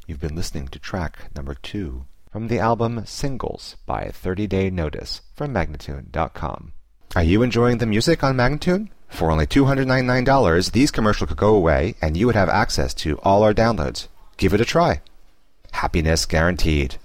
You've been listening to track number 2 from the album Singles by 30 Day Notice from Magnatune.com. Are you enjoying the music on Magnatune? For only $299, these commercials could go away and you would have access to all our downloads. Give it a try. Happiness guaranteed.